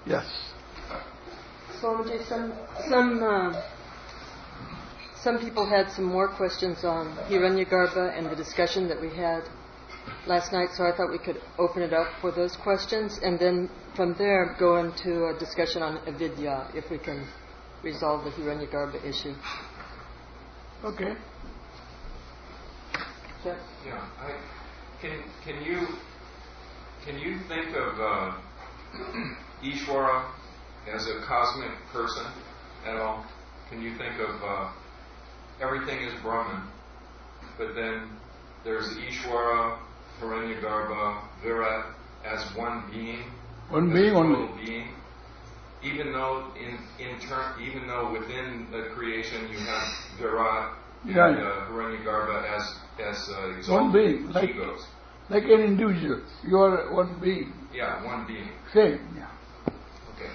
Yes. Swamiji, some people had some more questions on Hiranyagarbha and the discussion that we had last night, so I thought we could open it up for those questions, and then from there go into a discussion on avidya, if we can resolve the Hiranyagarbha issue. Okay. Jeff? Yeah. Can you think of Ishvara as a cosmic person at all? Can you think of everything is Brahman, but then there's Ishvara, Hiranyagarbha, Virat as one being? One being only. Being, even though even though within the creation you have Virat and Hiranyagarbha as exalted one being, egos. Like an individual. You are one being. Yeah, one being. Same, yeah. Okay.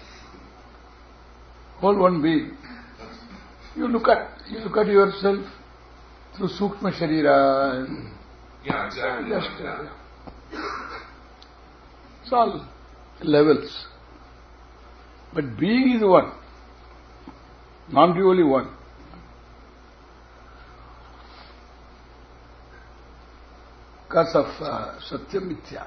Whole one being. You look at yourself through Sukshma Sharira. Yeah, exactly. Just, like that. It's all levels. But being is one. Non-dually one. Because of Satyam Mithya.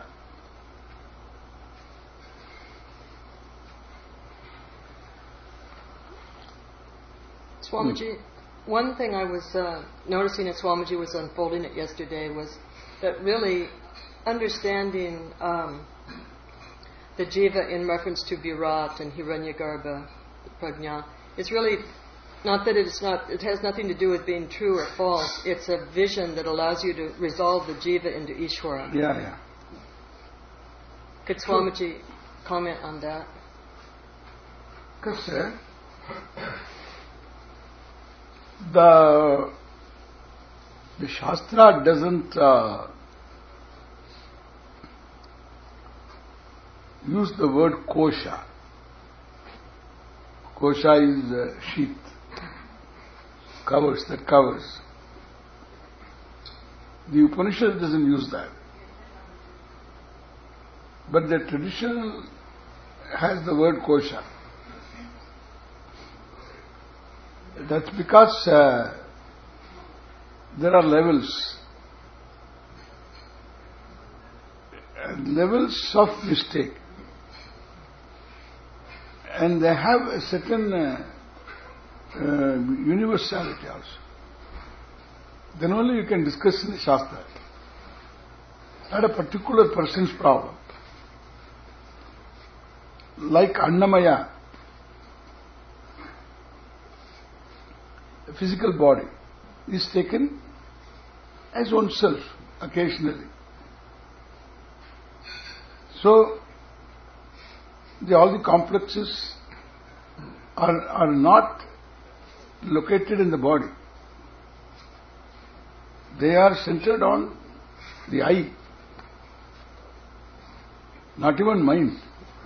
Swamiji, one thing I was noticing as Swamiji was unfolding it yesterday was that really understanding the jiva in reference to Virat and Hiranyagarbha, Prajna, it's really not that it has nothing to do with being true or false. It's a vision that allows you to resolve the jiva into Ishvara. Yeah. Could Swamiji comment on that? Because the Shastra doesn't use the word kosha. Kosha is sheath, that covers. The Upanishad doesn't use that. But the traditional has the word kosha. That's because there are levels. Levels of mistake. And they have a certain universality also. Then only you can discuss in the Shastra. Not a particular person's problem. Like Annamaya, the physical body is taken as oneself occasionally. So, all the complexes are not located in the body. They are centered on the eye, not even mind.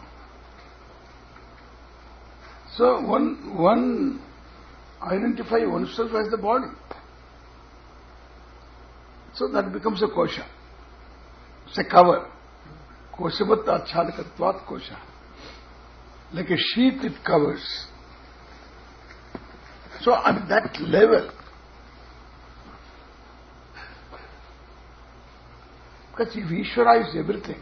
So one identify oneself as the body. So that becomes a kosha. It's a cover. Koshavat achadakatvat kosha. Like a sheath it covers. So at that level, because if Ishvara is everything,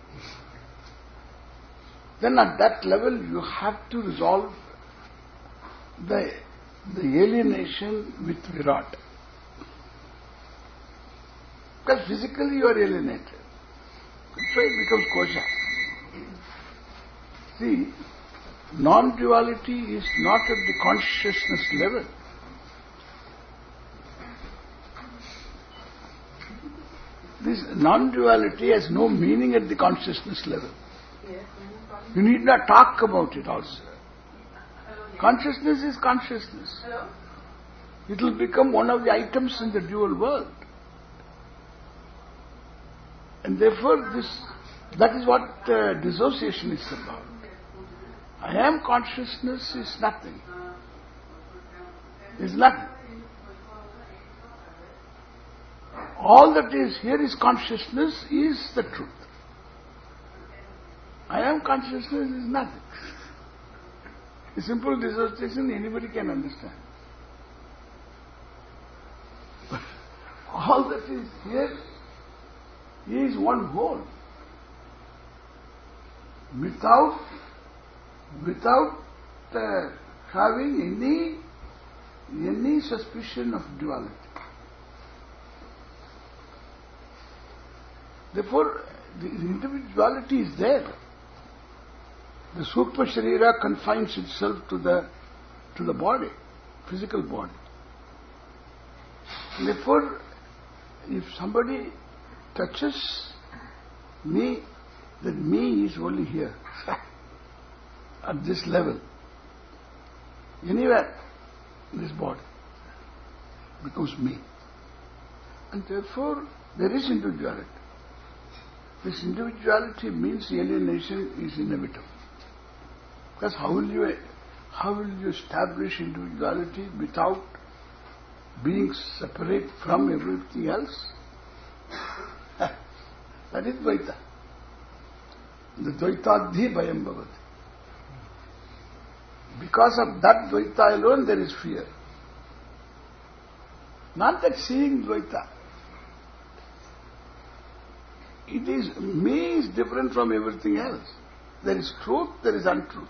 then at that level you have to resolve the alienation with Virat. Because physically you are alienated. That's why it becomes kosha. See, non-duality is not at the consciousness level. This non-duality has no meaning at the consciousness level. You need not talk about it also. Consciousness is consciousness. It will become one of the items in the dual world. And therefore that is what dissociation is about. I am consciousness is nothing. Is nothing. All that is here is consciousness is the truth. I am consciousness is nothing. A simple dissociation anybody can understand. But all that is here is one whole. Without having any suspicion of duality. Therefore, the individuality is there. The Sukma Sharira confines itself to the body, physical body. Therefore, if somebody touches me, then me is only here, at this level. Anywhere in this body becomes me. And therefore, there is individuality. This individuality means alienation is inevitable. Because how will you establish individuality without being separate from everything else? That is Dvaita. The Dvaitadhi Bhayam Bhavati. Because of that Dvaita alone there is fear. Not that seeing Dvaita. It is, me is different from everything else. There is truth, there is untruth.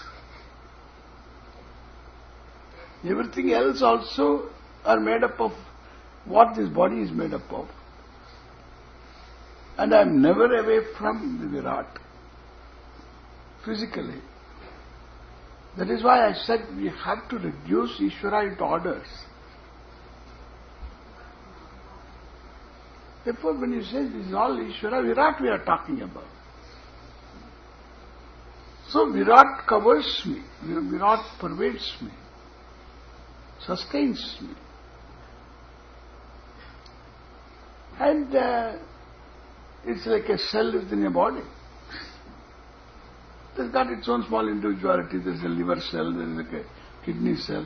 Everything else also are made up of what this body is made up of. And I am never away from the Virat, physically. That is why I said we have to reduce Ishvara into orders. Therefore, when you say this is all Ishvara, Virat we are talking about. So Virat covers me, Virat pervades me, sustains me. And it's like a cell within a body. It has got its own small individuality. There is a liver cell, there is like a kidney cell.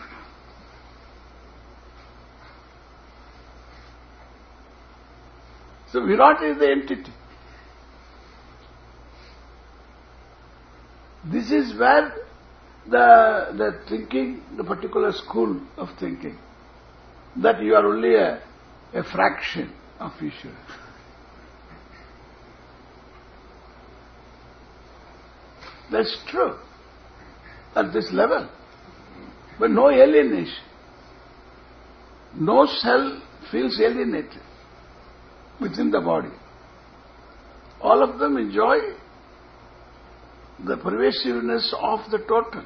So Virat is the entity. This is where the thinking, the particular school of thinking, that you are only a fraction of Ishvara. That's true at this level. But no alienation. No cell feels alienated within the body. All of them enjoy the pervasiveness of the total.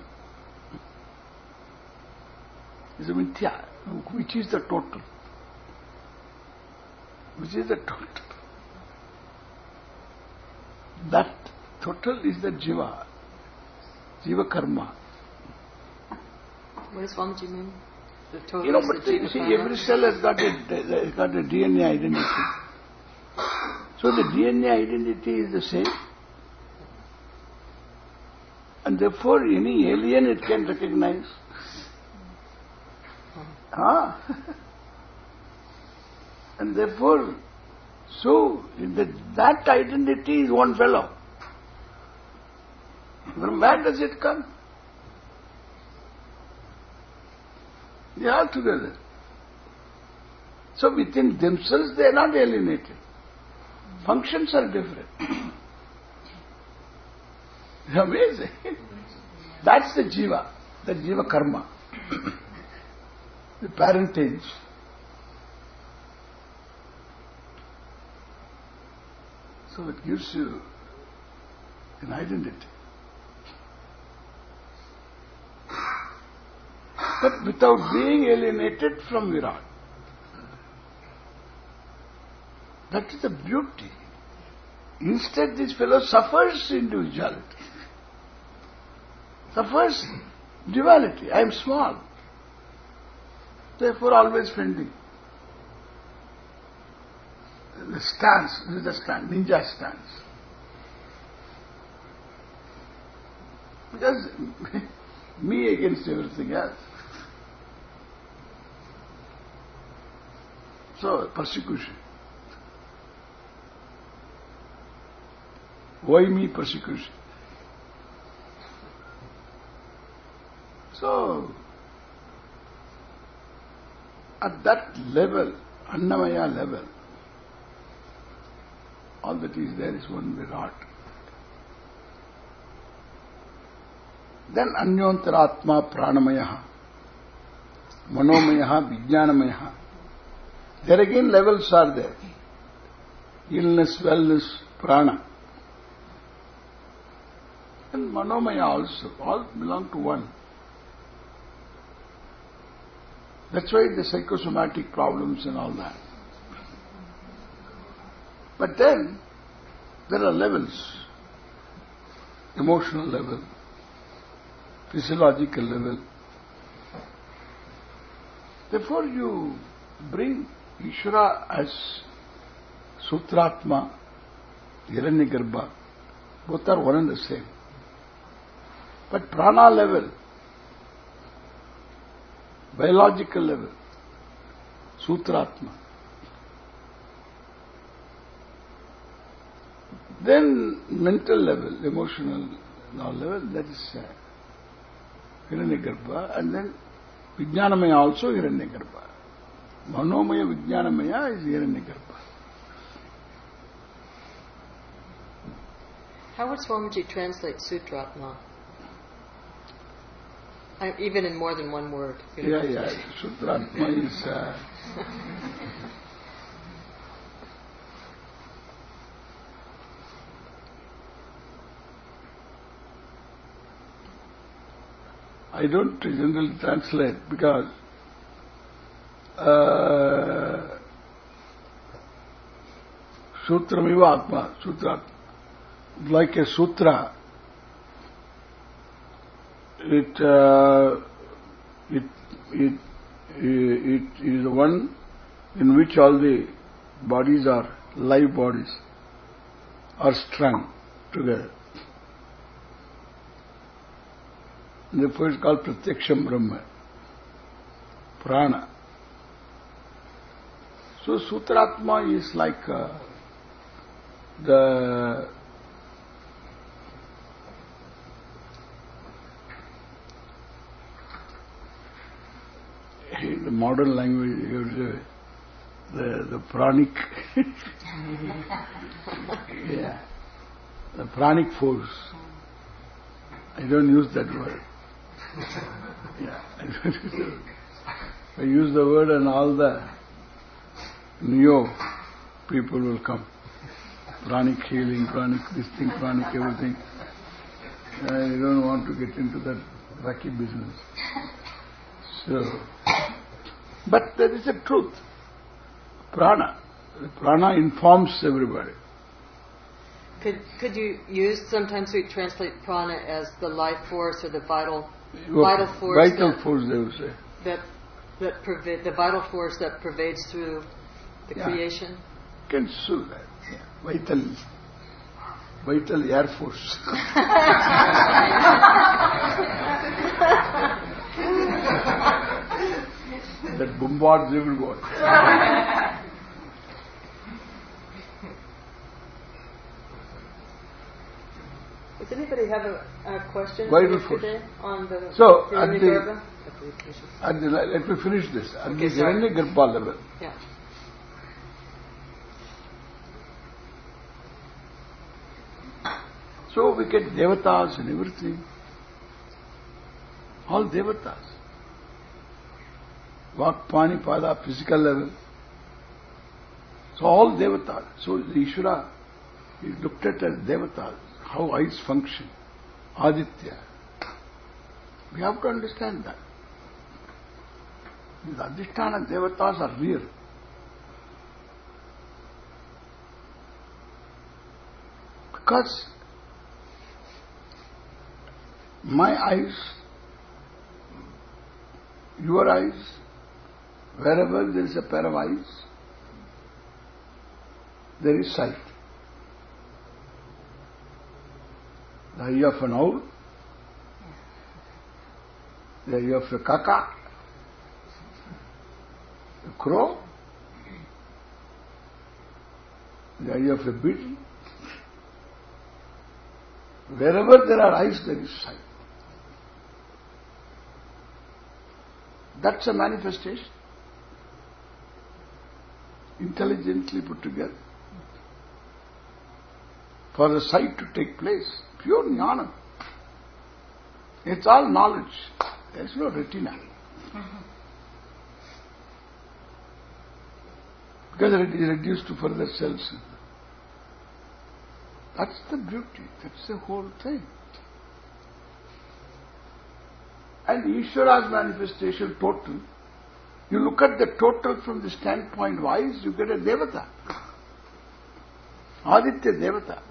It's a mithya, which is the total. Which is the total. That total is the jiva. Jiva karma. What does Swamiji mean? The total But see, every cell has got a DNA identity. So the DNA identity is the same. And therefore any alien it can recognize. And therefore, so that identity is one fellow. From where does it come? They are together. So within themselves they are not alienated. Functions are different. It's amazing. That's the jiva karma, the parentage. So it gives you an identity. But without being alienated from Virat. That is the beauty. Instead, this fellow suffers individuality. Suffers duality. I am small. Therefore, always fending. The stance, this is the stance, ninja stance. Because me against everything else. So, persecution. Why me persecution? So, at that level, Annamaya level, all that is there is one Virat. Then Anyantaratma Pranamaya, Manomaya, Vijnanamaya. There again levels are there. Illness, wellness, prana. And Manomaya also, all belong to one. That's why the psychosomatic problems and all that. But then, there are levels. Emotional level, physiological level. Therefore you bring Ishvara as Sutratma, Hiranyagarbha, both are one and the same. But prana level, biological level, Sutratma. Then mental level, emotional level, that is Hiranyagarbha, and then Vijnanamaya also Hiranyagarbha. Manomaya Vijnanamaya is Hiranyagarbha. How would Swamiji translate Sutratma? Even in more than one word. Yeah. Sutratma is... I don't generally translate because Sutramiva Atma, Sutra, like a sutra, it is the one in which all the bodies are, live bodies, are strung together. Therefore, it's called Pratyaksham Brahma, Prana. So, Sutratma is like the modern language, the pranic, yeah, the pranic force. I don't use that word. Yeah, I use the word and all the neo people will come. Pranic healing, pranic this thing, pranic everything. I don't want to get into that wacky business. So, but there is a truth. Prana. The prana informs everybody. Could you use, sometimes we translate prana as the life force or the vital force. Vital force, they would say. The vital force that pervades through the creation. Can sue that. Yeah. Vital air force. That bombards everybody. Does anybody have a question Vital force. today on the So, Hiranyagarbha? let me finish this. At the Hiranyagarbha level, yeah. so we get devatas and everything. All devatas. Vak, Pani, Pada, physical level. So all devatas. So the Ishvara is looked at as devatas. How eyes function. Aditya. We have to understand that. The Adhisthana devatas are real. Because my eyes, your eyes, wherever there is a pair of eyes, there is sight. The eye of an owl, the eye of a kaka, a crow, the eye of a beetle, Wherever there are eyes, there is sight. That's a manifestation. Intelligently put together. For the sight to take place. Pure jnana. It's all knowledge. There's no retina. Because it is reduced to further cells. That's the beauty. That's the whole thing. And Ishvara's manifestation total, you look at the total from the standpoint wise, you get a Devata. Aditya Devata.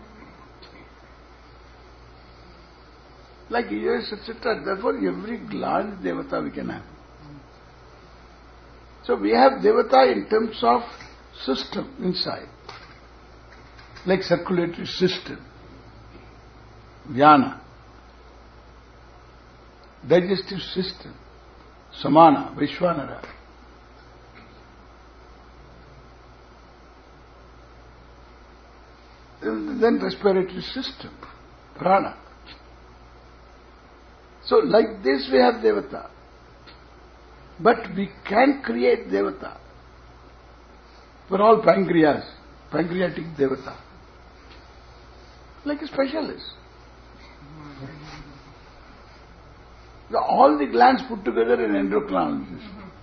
Like ears, etc. Therefore, every gland Devata we can have. So we have Devata in terms of system inside. Like circulatory system. Vyana. Digestive system. Samana, Vishwanara. Then respiratory system. Prana. So like this we have Devata. But we can create Devata. For all pancreas, pancreatic Devata. Like a specialist. All the glands put together in endocrinologist.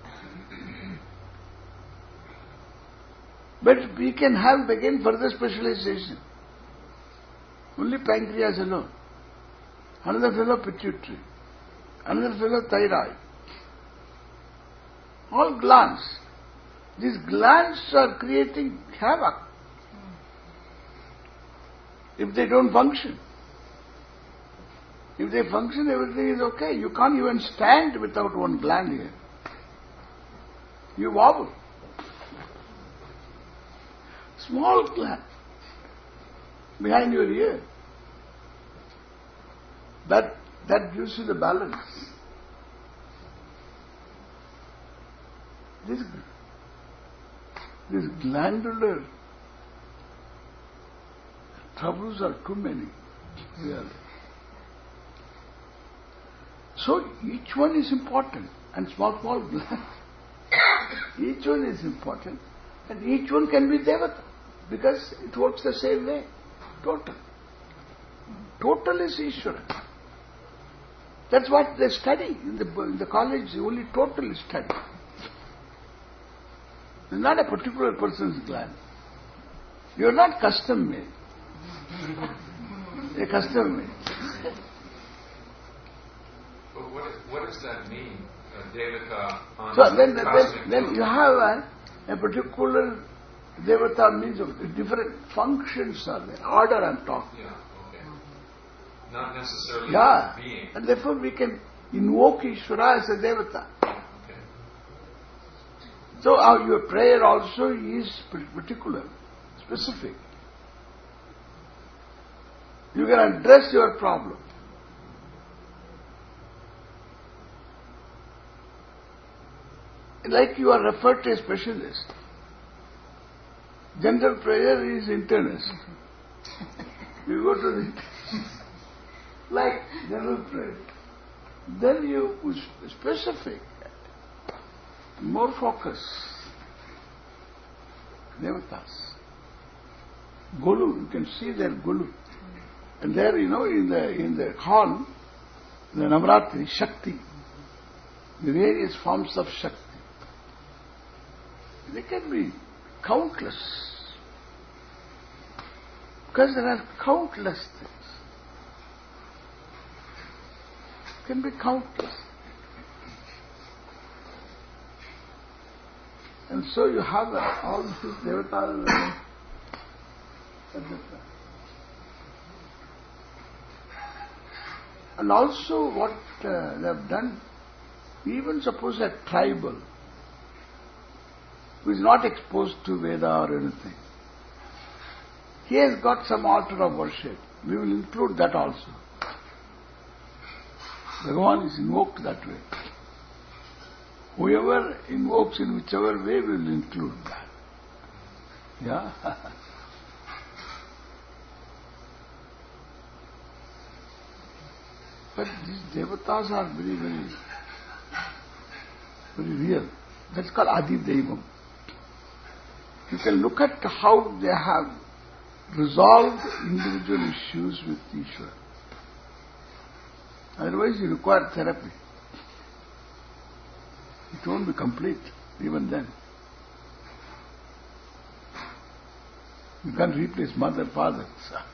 But we can have again further specialization. Only pancreas alone. Another fellow pituitary. Another fellow thyroid. All glands. These glands are creating havoc. If they don't function. If they function, everything is okay. You can't even stand without one gland here. You wobble. Small gland behind your ear. That gives you the balance. This glandular troubles are too many, really. So each one is important, and small gland. Each one is important, and each one can be Devata, because it works the same way. Total. Total is Ishvara. That's what they study in the college. Only total is studied. It's not a particular person's gland. You are not custom made. A custom made. But what does that mean? Devata on So cosmic then you have a particular Devata means of different functions are there. Order I'm talking. Yeah, okay. Not necessarily being. And therefore we can invoke Ishvara as a Devata. Okay. So your prayer also is particular, specific. You can address your problem. Like you are referred to a specialist. General prayer is internist. You go to the like general prayer. Then you specific, more focus. Devatas. Golu, you can see their Golu. And there, in the hall, the Navratri, Shakti, the various forms of Shakti. They can be countless. Because there are countless things. Can be countless. And so you have all these devatas. And also what they have done, even suppose a tribal who is not exposed to Veda or anything, he has got some altar of worship. We will include that also. Bhagavan is invoked that way. Whoever invokes in whichever way, we will include that. Yeah? But these devatas are very, very, very real. That's called Adi Devam. You can look at how they have resolved individual issues with Ishvara. Otherwise you require therapy. It won't be complete even then. You can't replace mother, father.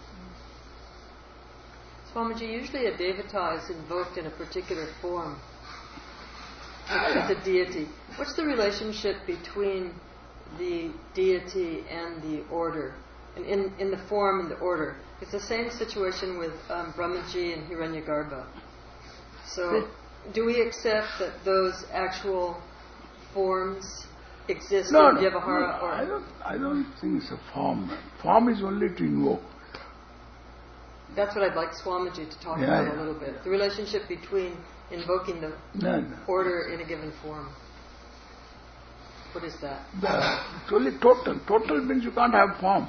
Swamiji, usually a devata is invoked in a particular form as a deity. What's the relationship between the deity and the order? And in the form and the order. It's the same situation with Brahmaji and Hiranyagarbha. So, do we accept that those actual forms exist in Vyavahara? No, I don't think it's a form. Form is only to invoke. That's what I'd like Swamiji to talk about a little bit. The relationship between invoking the order in a given form. What is that? It's only total. Total means you can't have form.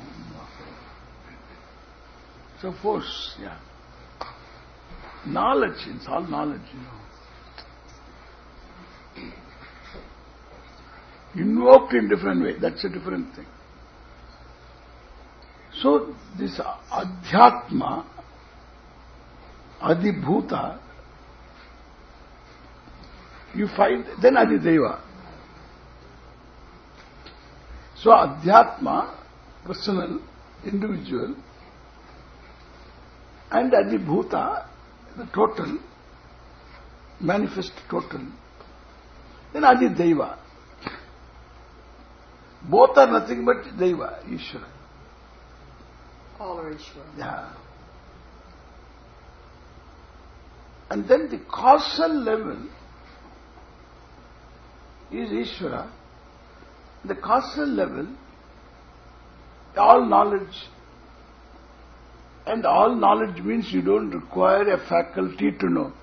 It's a force, Knowledge, it's all knowledge, Invoked in different way, that's a different thing. So, this Adhyatma, Adibhuta, you find, then Adideva. So, Adhyatma, personal, individual, and Adibhuta, the total, manifest total, then Adideva. Both are nothing but Deva, Ishvara. All are Ishvara. Yeah. And then the causal level is Ishvara. The causal level, all knowledge. And all knowledge means you don't require a faculty to know.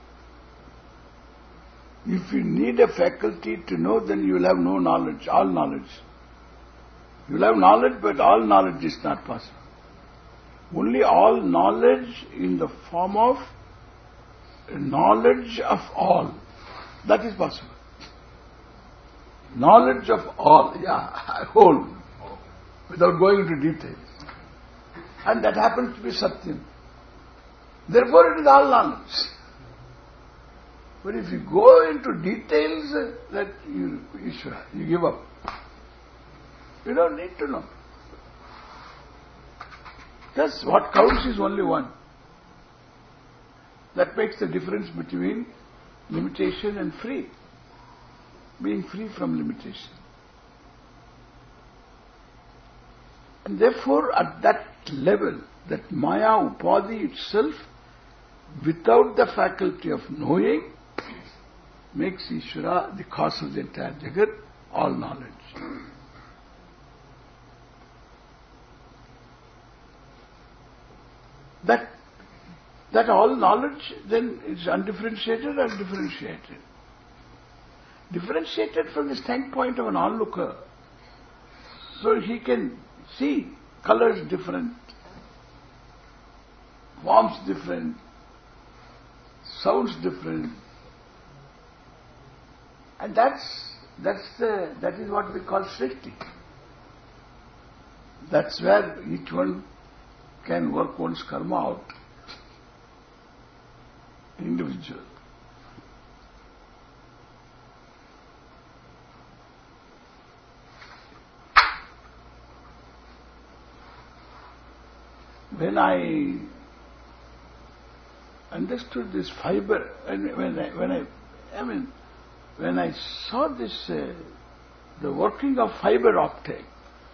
If you need a faculty to know, then you will have no knowledge, all knowledge. You will have knowledge, but all knowledge is not possible. Only all knowledge in the form of knowledge of all. That is possible. Knowledge of all, whole, without going into details. And that happens to be Satyam. Therefore it is all knowledge. But if you go into details, that you give up. You don't need to know. Just what counts is only one. That makes the difference between limitation and free. Being free from limitation. And therefore, at that level, that Maya Upadhi itself, without the faculty of knowing, makes Ishvara the cause of the entire Jagat, all knowledge. That all knowledge then is undifferentiated and differentiated. Differentiated from the standpoint of an onlooker. So he can see colors different, forms different, sounds different. And that is what we call Srishti. That's where each one can work one's karma out. Individual. When I understood this fiber, and when I saw this, the working of fiber optic,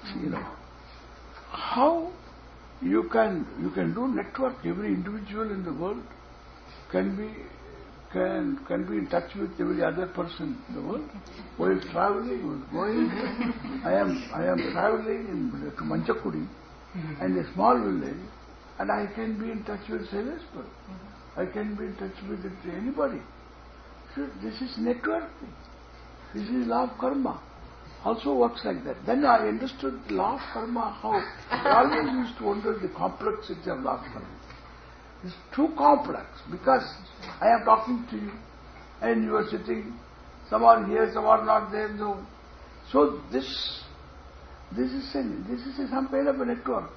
how you can do network. Every individual in the world can be in touch with every other person in the world. While traveling, I am traveling to Manchakudi, and a small village, and I can be in touch with Sailesburg. I can be in touch with anybody. So this is networking. This is law of karma. Also works like that. Then I understood the law of karma, how I always used to wonder the complexity of law of karma. It's too complex because I am talking to you and you are sitting, some are here, some are not there. So this is some kind of a network.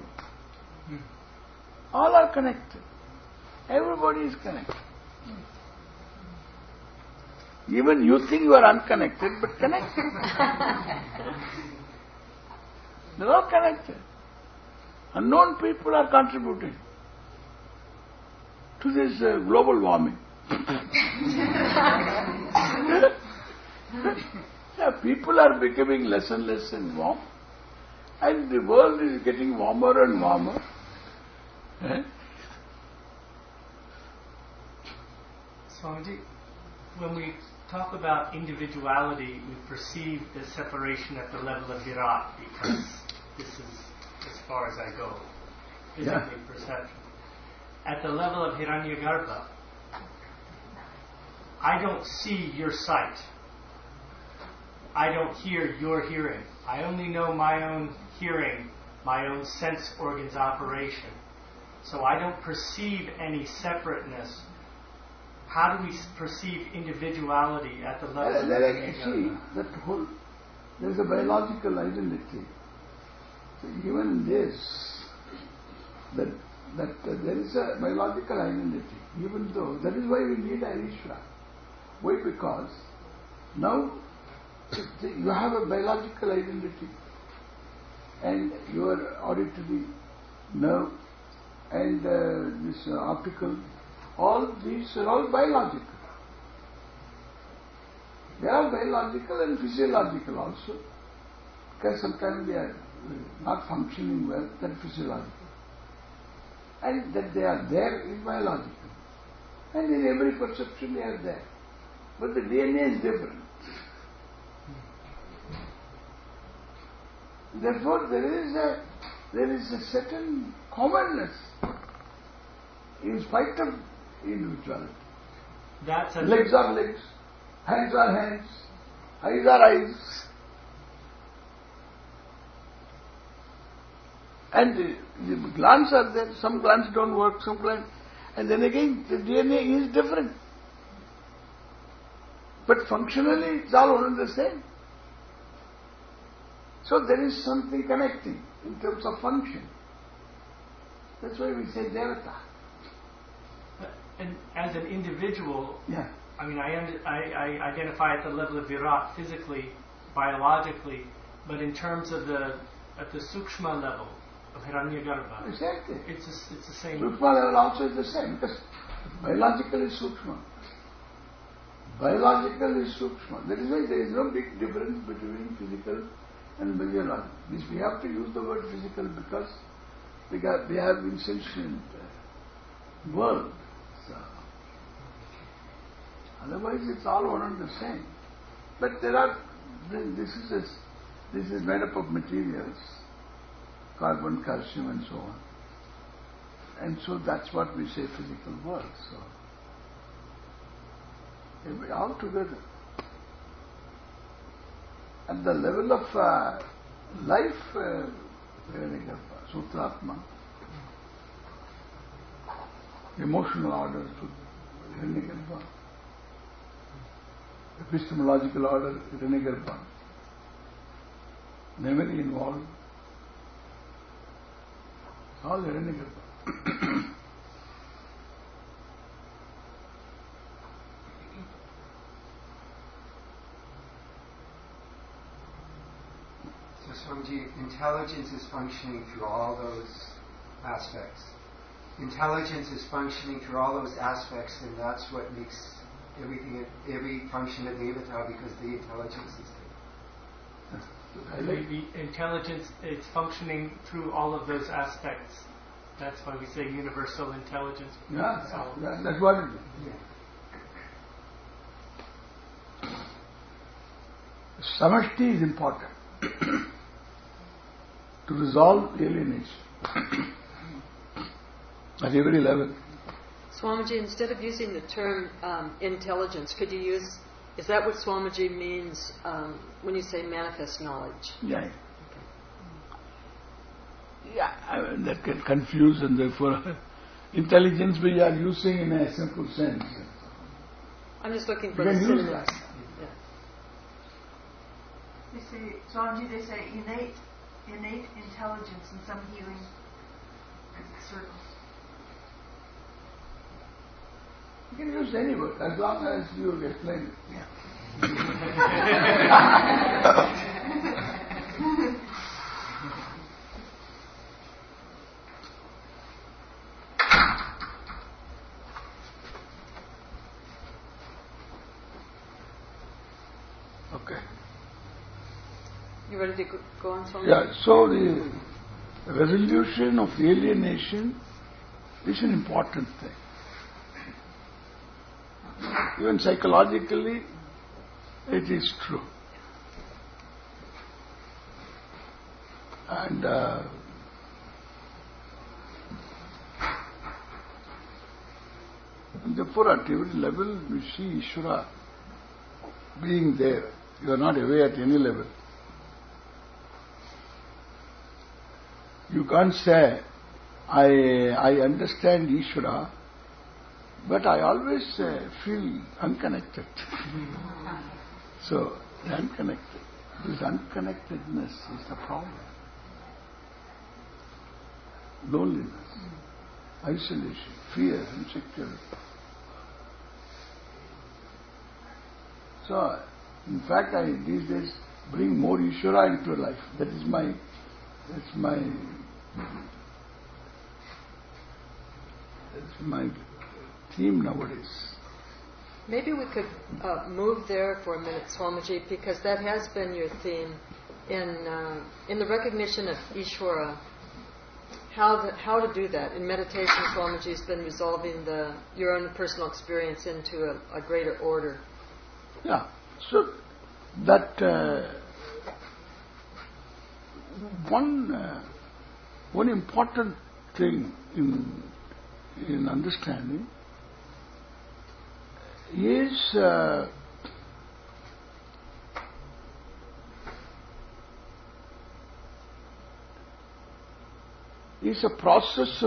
All are connected. Everybody is connected. Even you think you are unconnected, but connected. They are all connected. Unknown people are contributing to this global warming. People are becoming less and less and warm, and the world is getting warmer and warmer. Swamiji, when we talk about individuality, we perceive the separation at the level of Virat, because this is as far as I go, physically perception. At the level of Hiranyagarbha, I don't see your sight. I don't hear your hearing. I only know my own hearing, my own sense organ's operation. So I don't perceive any separateness. How do we perceive individuality at the level of see that whole, there is a biological identity. So even in this, that there is a biological identity, even though, that is why we need Aishwara. Why? Because now you have a biological identity and your auditory nerve and this optical, all these are all biological. They are biological and physiological also, because sometimes they are not functioning well, that is physiological. And that they are there is biological. And in every perception they are there. But the DNA is different. Therefore there is a certain commonness in spite of individuality. Legs are legs, hands are hands, eyes are eyes. And the glands are there, some glands don't work, some glands, and then again the DNA is different. But functionally it's all one and the same. So there is something connecting in terms of function. That's why we say Devata. And as an individual, I mean, I identify at the level of Virat physically, biologically, but in terms of at the Sukshma level of Hiranyagarbha, exactly. It's the same. Sukshma level also is the same, because biological is Sukshma. Biological is Sukshma. That is why there is no big difference between physical and biological. We have to use the word physical because we have insentient world. So, otherwise it's all one and the same. But this is made up of materials, carbon, calcium and so on. And so that's what we say physical world. So all together. At the level of life, Sutratma, emotional order, Hiranyagarbha, epistemological order, Hiranyagarbha, memory involved, all Hiranyagarbha. Swamiji, intelligence is functioning through all those aspects. Intelligence is functioning through all those aspects, and that's what makes every function a Devata, because the intelligence is there. The intelligence is functioning through all of those aspects. That's why we say universal intelligence. That's what it is. Samashti is important to resolve alienation at every level. Swamiji, instead of using the term intelligence, could you use, is that what Swamiji means when you say manifest knowledge? Yeah. Okay. Yeah, that can confuse, and therefore intelligence we are using in a simple sense. I'm just looking for You the can use synonyms. that. They say, Swamiji, they say innate intelligence in some healing circles. You can use any word as long as you explain it. Okay. You ready to go on, Swami? Yeah, so the resolution of alienation is an important thing. Even psychologically, it is true. And therefore at every level we see Ishvara being there. You are not away at any level. You can't say, I understand Ishvara, but I always feel unconnected. So, unconnected. This unconnectedness is the problem. Loneliness, isolation, fear, insecurity. So, in fact, I these days bring more Ishvara into life. That's my theme nowadays. Maybe we could move there for a minute, Swamiji, because that has been your theme in the recognition of Ishvara. How to do that in meditation? Swamiji has been resolving your own personal experience into a greater order. Yeah. So that one important thing in understanding is a process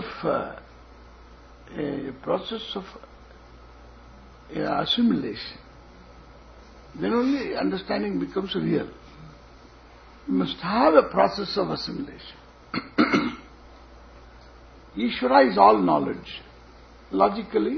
of assimilation. Then only understanding becomes real. You must have a process of assimilation. Ishvara is all knowledge. Logically,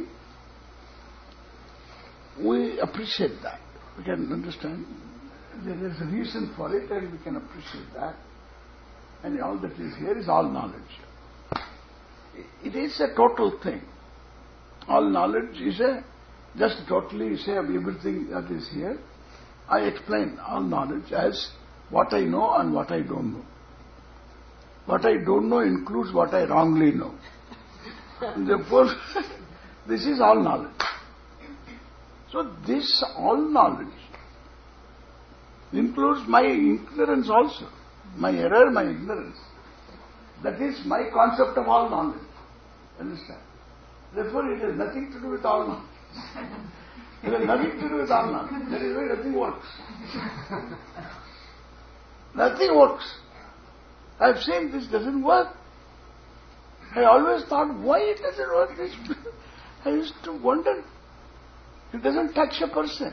we appreciate that. We can understand there is a reason for it and we can appreciate that. And all that is here is all knowledge. It is a total thing. All knowledge is just totally say of everything that is here. I explain all knowledge as what I know and what I don't know. What I don't know includes what I wrongly know. Therefore, this is all knowledge. So this all knowledge includes my ignorance also. My error, my ignorance. That is my concept of all knowledge. Understand? Therefore, it has nothing to do with all knowledge. It has nothing to do with all knowledge. That is why nothing works. Nothing works. I have seen this doesn't work. I always thought, why it doesn't work? I used to wonder. It doesn't touch a person.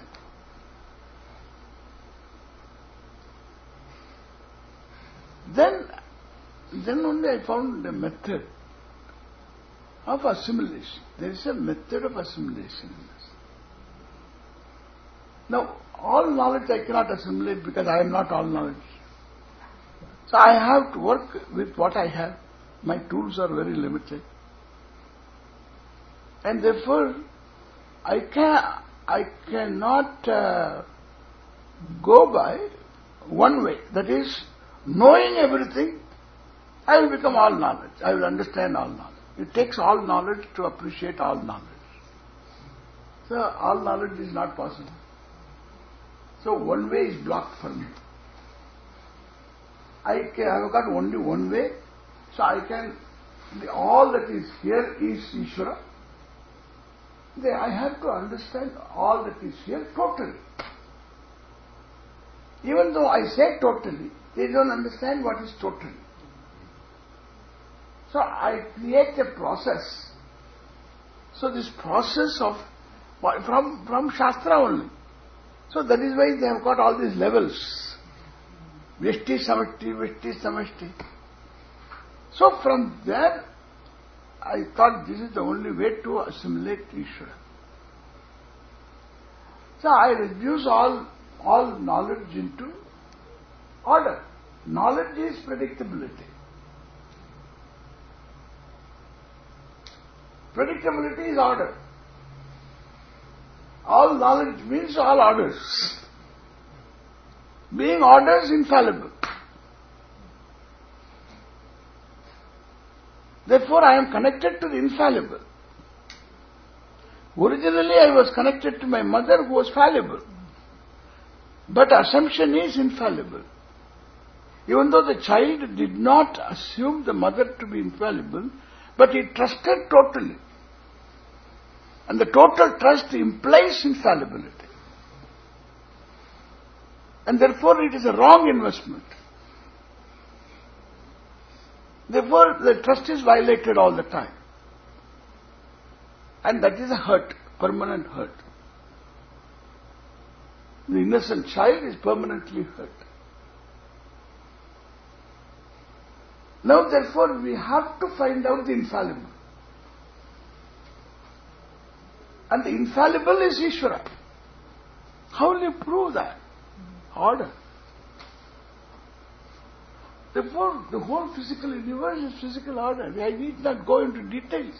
Then only I found a method of assimilation. There is a method of assimilation in this. Now, all knowledge I cannot assimilate because I am not all knowledge. So I have to work with what I have. My tools are very limited. And therefore, I cannot go by one way. That is, knowing everything, I will become all knowledge. I will understand all knowledge. It takes all knowledge to appreciate all knowledge. So, all knowledge is not possible. So, one way is blocked for me. I have got only one way, so I can, all that is here is Ishvara. I have to understand all that is here totally. Even though I say totally, they don't understand what is totally. So I create a process So this process of, from Shastra only. So that is why they have got all these levels. Vyashti Samashti. So from there, I thought this is the only way to assimilate Ishvara. So I reduce all knowledge into order. Knowledge is predictability. Predictability is order. All knowledge means all orders. Being order is infallible. Therefore, I am connected to the infallible. Originally, I was connected to my mother who was fallible. But assumption is infallible. Even though the child did not assume the mother to be infallible, but he trusted totally. And the total trust implies infallibility. And therefore it is a wrong investment. Therefore the trust is violated all the time. And that is a hurt, permanent hurt. The innocent child is permanently hurt. Now therefore we have to find out the infallible. And the infallible is Ishvara. How will you prove that? Order. Therefore, the whole physical universe is physical order. I need not go into details.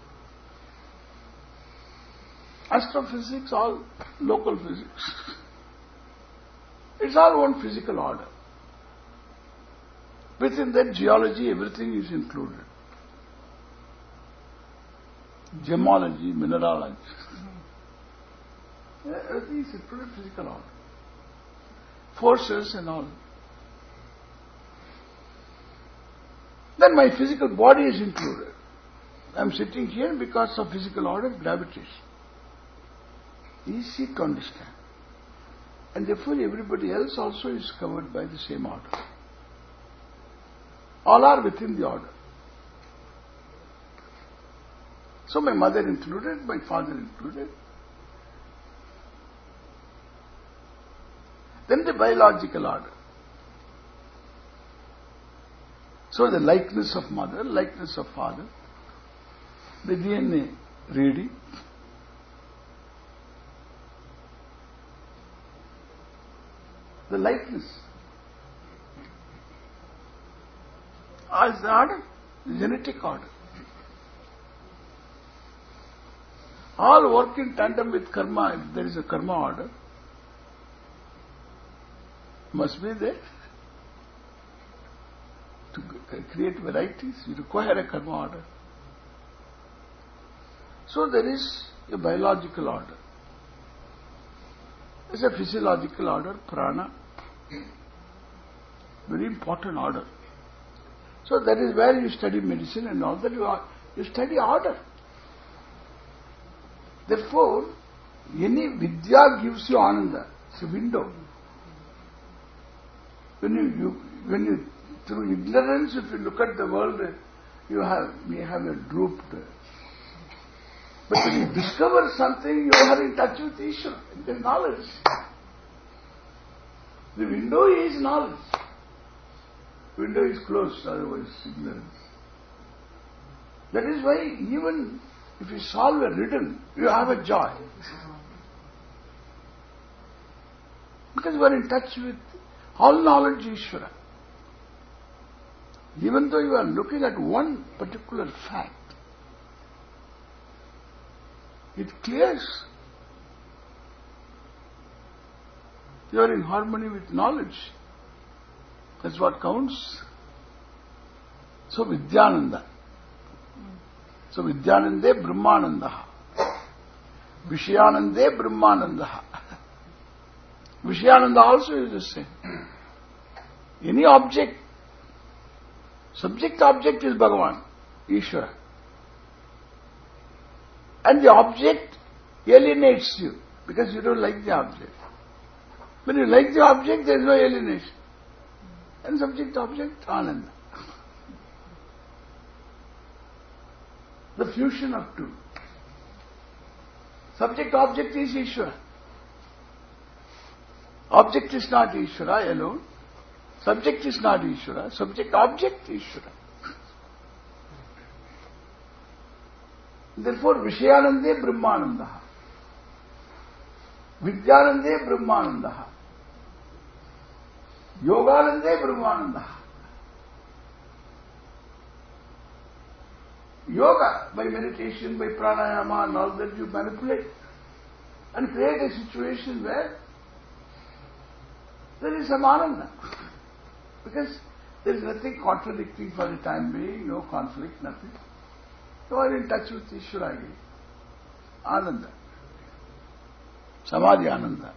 Astrophysics, all local physics. It's all one physical order. Within that geology, everything is included. Gemology, mineralogy. Everything is included physical order. Forces and all. Then my physical body is included. I am sitting here because of physical order, gravitation. Easy to understand. And therefore everybody else also is covered by the same order. All are within the order. So my mother included, my father included. Then the biological order. So the likeness of mother, likeness of father, the DNA reading, the likeness. As the order, the genetic order. All work in tandem with karma. If there is a karma order, must be there. To create varieties, you require a karma order. So there is a biological order. There is a physiological order, prana. Very important order. So that is where you study medicine and all that. You study order. Therefore, any vidya gives you ananda. It's a window. When you through ignorance, if you look at the world, may have a drooped. But when you discover something, you are in touch with Ishvara, the knowledge. The window is knowledge. Window is closed, otherwise ignorance. That is why even if you solve a riddle, you have a joy. Because you are in touch with all knowledge Ishvara. Even though you are looking at one particular fact, it clears. You are in harmony with knowledge. That's what counts. So Vidyananda. So Vidyanande Brahmanandaha. Vishayanande Brahmanandaha. Vishayananda also is the same. Any object, subject-object is Bhagavan, Ishvara. And the object alienates you because you don't like the object. When you like the object, there is no alienation. And subject-object, Ananda. The fusion of two. Subject-object is Ishvara. Object is not Ishvara alone. Subject is not Ishvara. Subject-object is Ishvara. Therefore, Vishayanande Brahmanandaha. Vidyanande Brahmanandaha. Yoganande Brahmanandaha. Yoga, by meditation, by pranayama and all that, you manipulate and create a situation where there is some ananda. Because there is nothing contradicting for the time being, no conflict, nothing. You are in touch with Ishvara again. Ananda. Samadhi Ananda.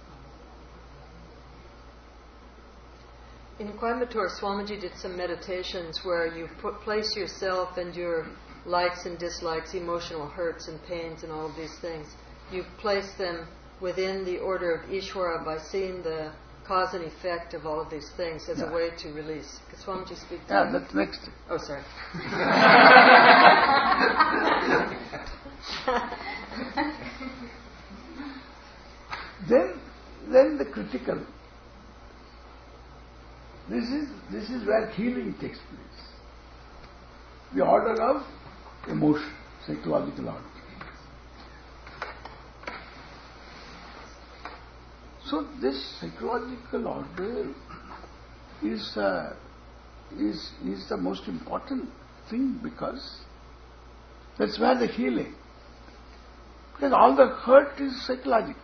In Coimbatore, Swamiji did some meditations where you place yourself and your likes and dislikes, emotional hurts and pains and all of these things. You place them within the order of Ishvara by seeing the cause and effect of all of these things as a way to release. Could Swamiji speak to Yeah, that? that's next. Oh, sorry. Then the critical. This is where healing takes place. The order of emotion, psychological order. So this psychological order is the most important thing, because that's where the healing. Because all the hurt is psychological.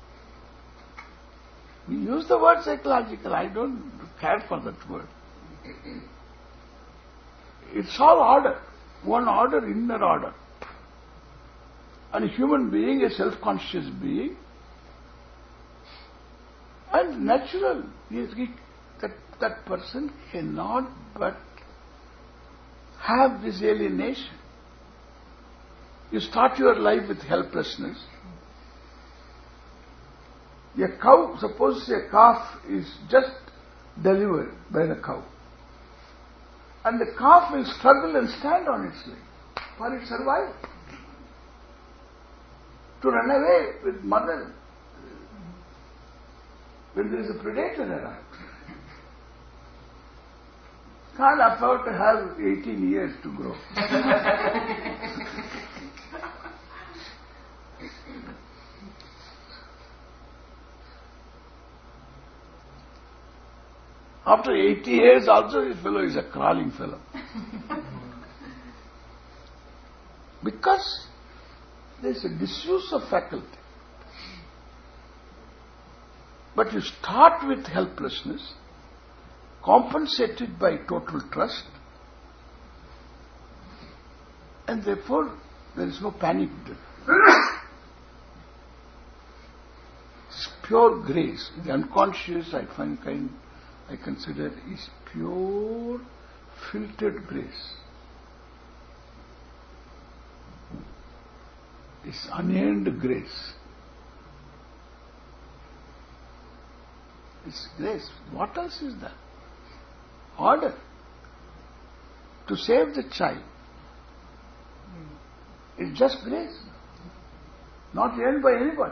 We use the word psychological. I don't care for that word. It's all order. One order, inner order. And a human being, a self-conscious being, and natural, that person cannot but have this alienation. You start your life with helplessness. A cow, suppose a calf is just delivered by the cow, and the calf will struggle and stand on its leg for its survival. To run away with mother when there is a predator around. Can't afford to have 18 years to grow. After 80 years also, this fellow is a crawling fellow. Because there is a disuse of faculty. But you start with helplessness, compensated by total trust, and therefore there is no panic. It's pure grace. The unconscious, I consider, is pure, filtered grace. It's unearned grace. It's grace. What else is that? Order. To save the child. It's just grace. Not earned by anybody.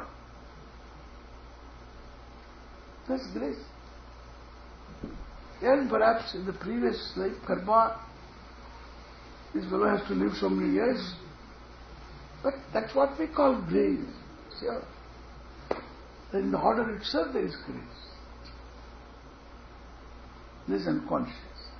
That's grace. And perhaps in the previous life, karma, this fellow has to live so many years. But that's what we call grace. See, in the order itself there is grace. This is unconscious.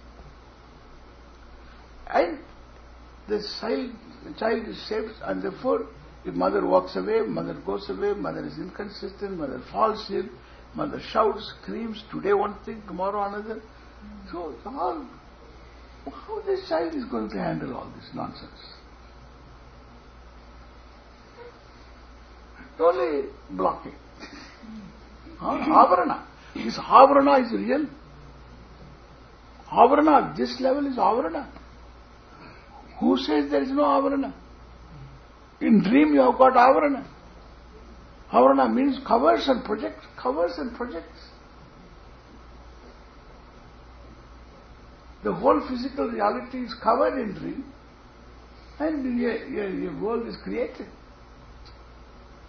And the child is saved, and therefore, if mother walks away, mother goes away, mother is inconsistent, mother falls in, mother shouts, screams, today one thing, tomorrow another. So it's all, how this child is going to handle all this nonsense? Only blocking. Avarana. This avarana is real. Avarana, this level is avarana. Who says there is no avarana? In dream you have got avarana. Avarana means covers and projects. The whole physical reality is covered in dream, and your world is created.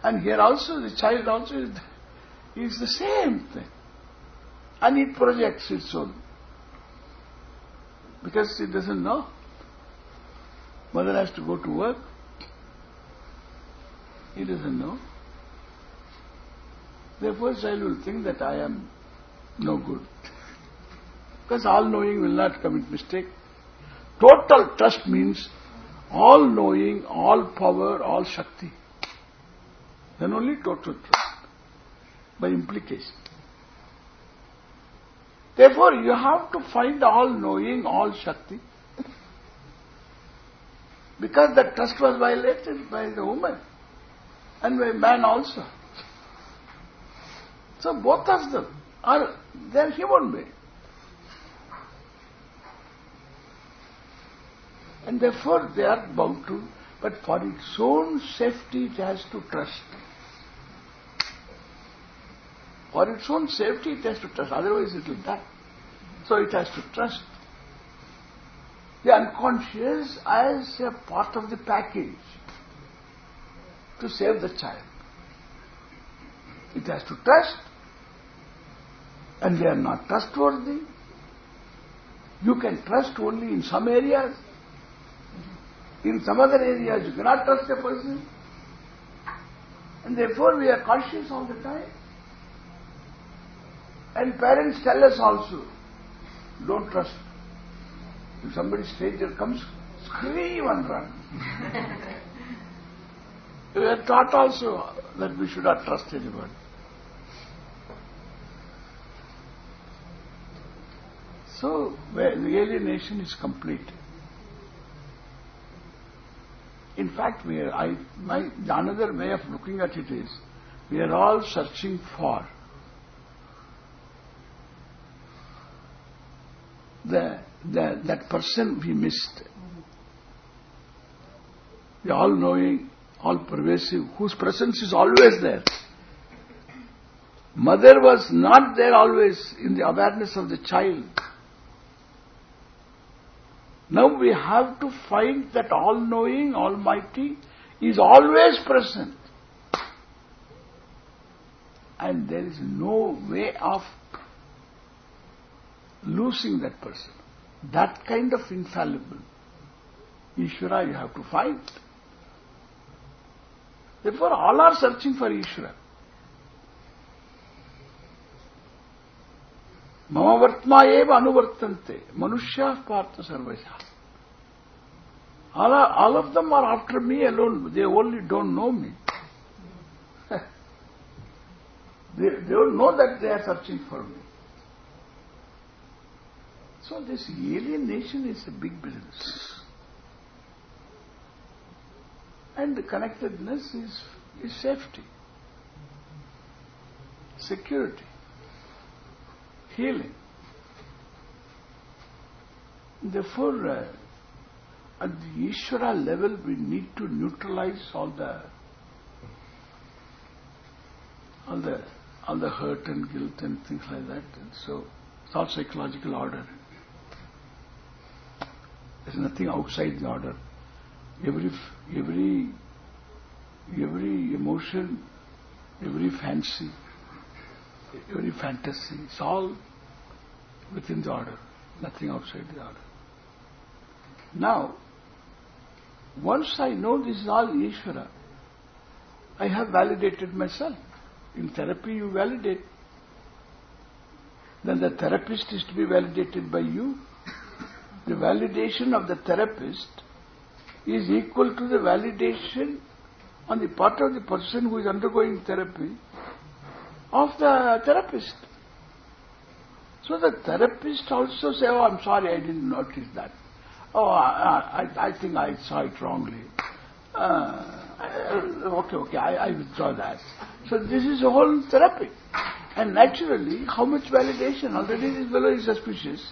And here also, the child also is the same thing. And it projects its own. Because it doesn't know. Mother has to go to work. He doesn't know. Therefore, child will think that I am no good. Because all-knowing will not commit mistake. Total trust means all-knowing, all-power, all-shakti. Then only total trust. By implication. Therefore, you have to find all-knowing, all-shakti. Because that trust was violated by the woman. And by man also. So both of them they are human beings. And therefore they are bound to, but for its own safety it has to trust. For its own safety it has to trust, otherwise it will die. So it has to trust. The unconscious as a part of the package to save the child. It has to trust, and they are not trustworthy. You can trust only in some areas. In some other areas you cannot trust a person. And therefore we are cautious all the time. And parents tell us also, don't trust. If somebody stranger comes, scream and run. We are taught also that we should not trust anybody. So, the alienation is complete. In fact, another way of looking at it is, we are all searching for that person we missed. The all-knowing, all-pervasive, whose presence is always there. Mother was not there always in the awareness of the child. Now we have to find that all-knowing, almighty is always present. And there is no way of losing that person. That kind of infallible Ishvara you have to find. Therefore all are searching for Ishvara. Mama vartma eva anuvartante. Manushya partha sarvasya. All of them are after me alone. They only don't know me. They don't know that they are searching for me. So this alienation is a big business. And the connectedness is safety, security, healing. Therefore, at the Ishvara level, we need to neutralize all the hurt and guilt and things like that. And so, it's all psychological order. There's nothing outside the order. Every emotion, every fancy, every fantasy, it's all within the order. Nothing outside the order. Now, once I know this is all Ishvara, I have validated myself. In therapy you validate. Then the therapist is to be validated by you. The validation of the therapist is equal to the validation on the part of the person who is undergoing therapy of the therapist. So the therapist also says, oh, I'm sorry, I didn't notice that. Oh, I think I saw it wrongly. Okay, I withdraw that. So this is a whole therapy. And naturally, how much validation? Already this fellow is suspicious.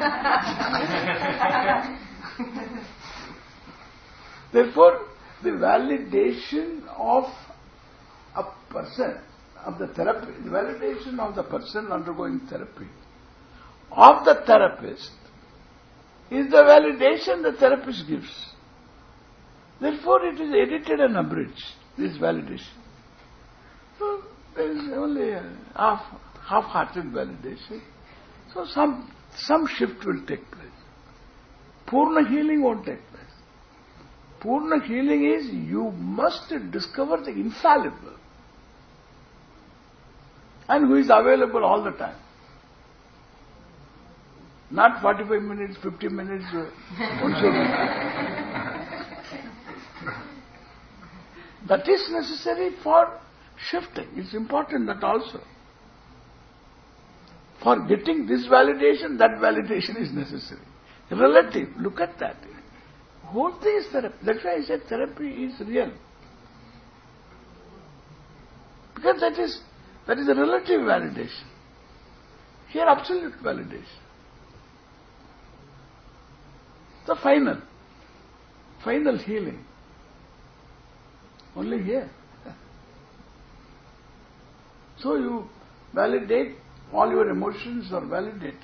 Therefore, the validation of a person, of the therapy, the validation of the person undergoing therapy, of the therapist, is the validation the therapist gives. Therefore, it is edited and abridged, this validation. So there is only a half-hearted validation. So some shift will take place. Purna healing won't take place. Purna healing is you must discover the infallible and who is available all the time. Not 45 minutes, 50 minutes, once a week. That is necessary for shifting. It's important that also. For getting this validation, that validation is necessary. Relative, look at that. Whole thing is therapy. That's why I said therapy is real. Because that is a relative validation. Here absolute validation. The final healing. Only here. So you validate, all your emotions are validated.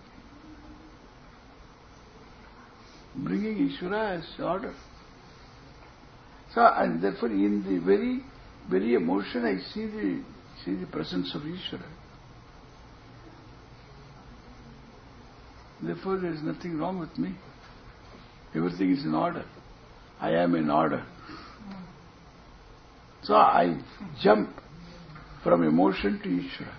Bringing Ishvara as order. So, and therefore in the very, very emotion I see the presence of Ishvara. Therefore there is nothing wrong with me. Everything is in order. I am in order. So I jump from emotion to Ishvara.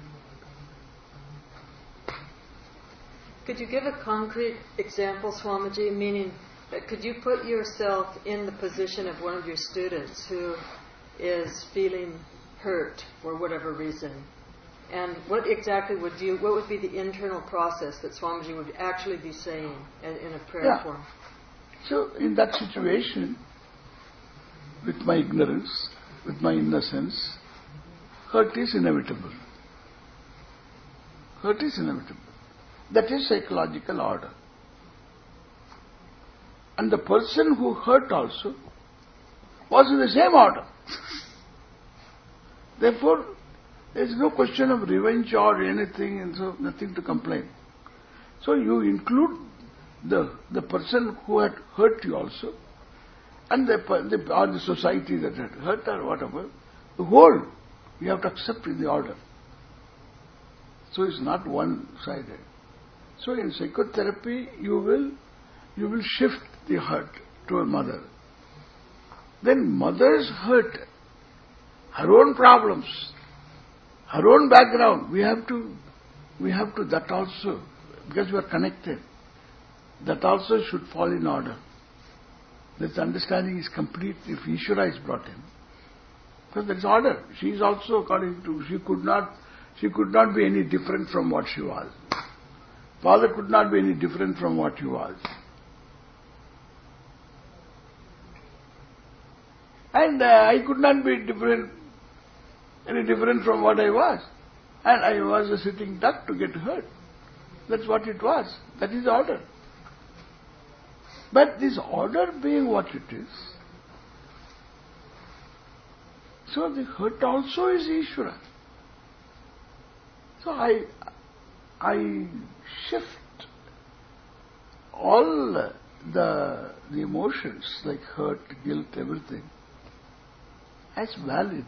Could you give a concrete example, Swamiji? Meaning, could you put yourself in the position of one of your students who is feeling hurt for whatever reason? And what exactly what would be the internal process that Swamiji would actually be saying in a prayer form? So in that situation, with my ignorance, with my innocence, hurt is inevitable. Hurt is inevitable. That is psychological order. And the person who hurt also was in the same order. Therefore, there is no question of revenge or anything, and so nothing to complain. So you include the person who had hurt you also, and the society that had hurt or whatever, the whole you have to accept in the order. So it's not one-sided. So in psychotherapy, you will shift the hurt to a mother. Then mother's hurt, her own problems, her own background, we have to that also, because we are connected, that also should fall in order. This understanding is complete if Ishvara is brought in. Because there is order. She is also she could not be any different from what she was. Father could not be any different from what he was. And I could not be any different from what I was. And I was a sitting duck to get hurt. That's what it was. That is order. But this order being what it is, so the hurt also is Ishvara. So I shift all the emotions like hurt, guilt, everything as valid.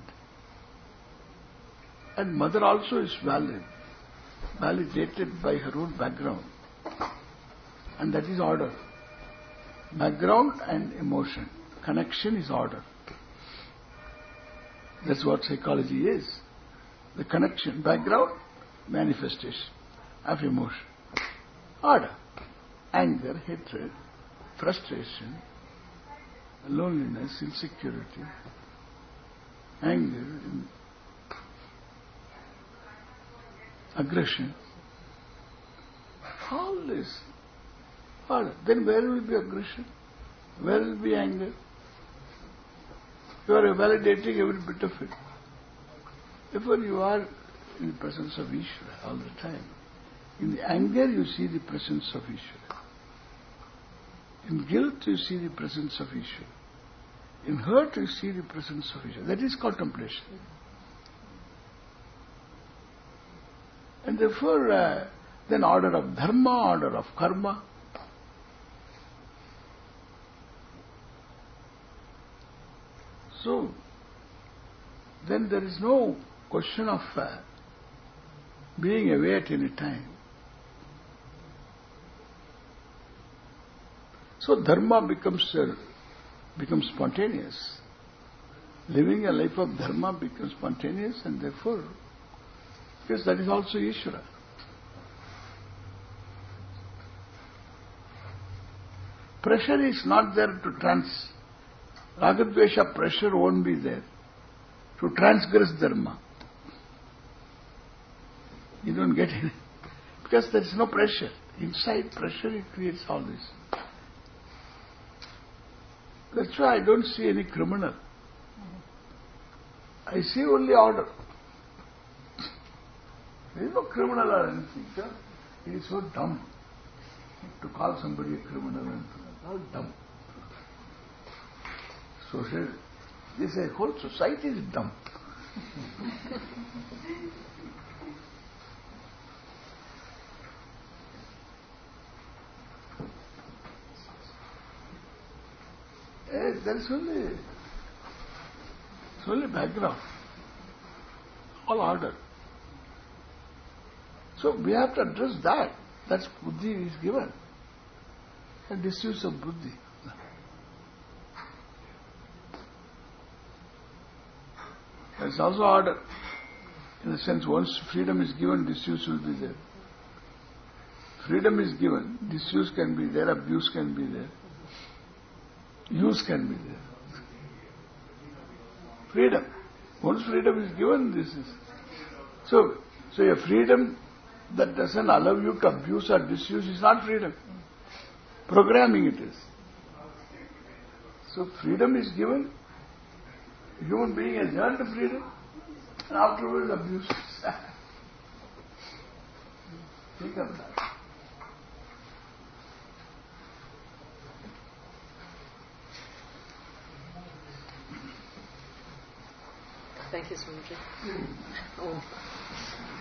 And mother also is valid, validated by her own background. And that is order. Background and emotion. Connection is order. That's what psychology is. The connection, background, manifestation of emotion. Order. Anger, hatred, frustration, loneliness, insecurity, anger, aggression. All this. Order. Then where will be aggression? Where will be anger? You are validating every bit of it. Therefore you are in the presence of Ishvara all the time. In the anger you see the presence of Ishvara. In guilt you see the presence of Ishvara. In hurt you see the presence of Ishvara. That is contemplation. And therefore then order of dharma, order of karma. So then there is no question of being away at any time. So dharma becomes spontaneous. Living a life of dharma becomes spontaneous, and therefore, because that is also Ishvara. Pressure is not there to Ragadvesha pressure won't be there to transgress dharma. You don't get it. Because there is no pressure. Inside pressure, it creates all this. That's why I don't see any criminal. I see only order. There is no criminal or anything. Sir. It is so dumb to call somebody a criminal and all dumb. So they say whole society is dumb. There's only background, all order. So we have to address that. That's buddhi is given. And disuse of buddhi. There's also order. In the sense, once freedom is given, disuse will be there. Freedom is given, disuse can be there, abuse can be there. Use can be there. Freedom. Once freedom is given, this is. So a freedom that doesn't allow you to abuse or disuse is not freedom. Programming it is. So freedom is given. Human being has earned the freedom, and afterwards abuse. Think of that. Thank you, Swamiji.